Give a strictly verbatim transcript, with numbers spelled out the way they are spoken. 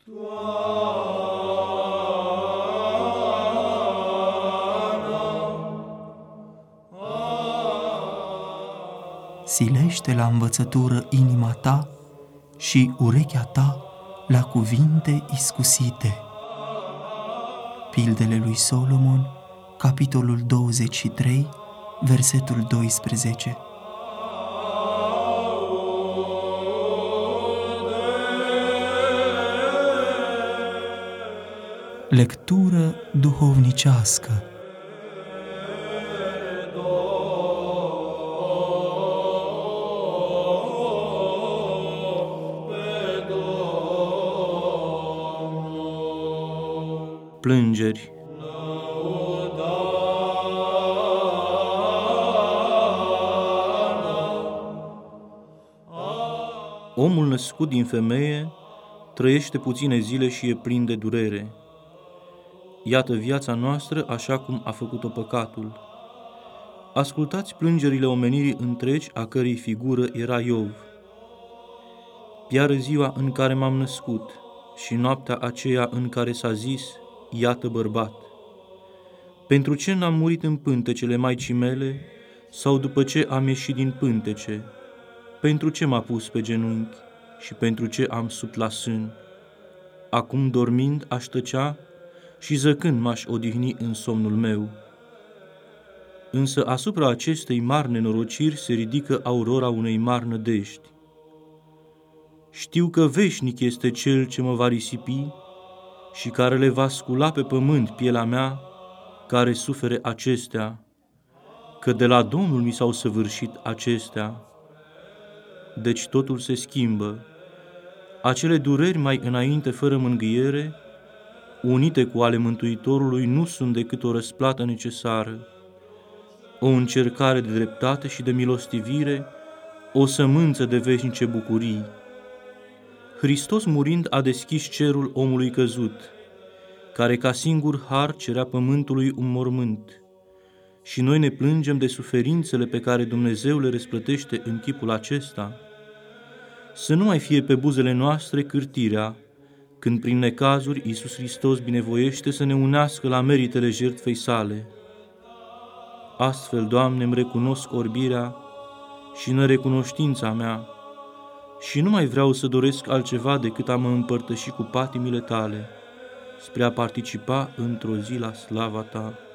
Silește la învățătură inima ta și urechea ta la cuvinte iscusite. Pildele lui Solomon, capitolul douăzeci și trei, versetul doisprezece. Lectură duhovnicească. Plângeri. Omul născut din femeie trăiește puține zile și e plin de durere. Iată viața noastră așa cum a făcut-o păcatul. Ascultați plângerile omenirii întregi, a cărei figură era Iov. Piară ziua în care m-am născut și noaptea aceea în care s-a zis, iată bărbat. Pentru ce n-am murit în pântecele maicii mele sau după ce am ieșit din pântece? Pentru ce m-a pus pe genunchi și pentru ce am subt la sân? Acum dormind aș tăcea și zăcând m-aș odihni în somnul meu. Însă asupra acestei mari nenorociri se ridică aurora unei mari nădejdi. Știu că veșnic este Cel ce mă va risipi și care le va scula pe pământ pielea mea, care sufere acestea, că de la Domnul mi s-au săvârșit acestea. Deci totul se schimbă. Acele dureri mai înainte fără mângâiere, unite cu ale Mântuitorului, nu sunt decât o răsplată necesară, o încercare de dreptate și de milostivire, o sămânță de veșnice bucurii. Hristos murind a deschis cerul omului căzut, care ca singur har cerea pământului un mormânt. Și noi ne plângem de suferințele pe care Dumnezeu le răsplătește în chipul acesta. Să nu mai fie pe buzele noastre cârtirea, când prin necazuri Iisus Hristos binevoiește să ne unească la meritele jertfei sale. Astfel, Doamne, îmi recunosc orbirea și nerecunoștința mea și nu mai vreau să doresc altceva decât a mă împărtăși cu patimile Tale, spre a participa într-o zi la slava Ta.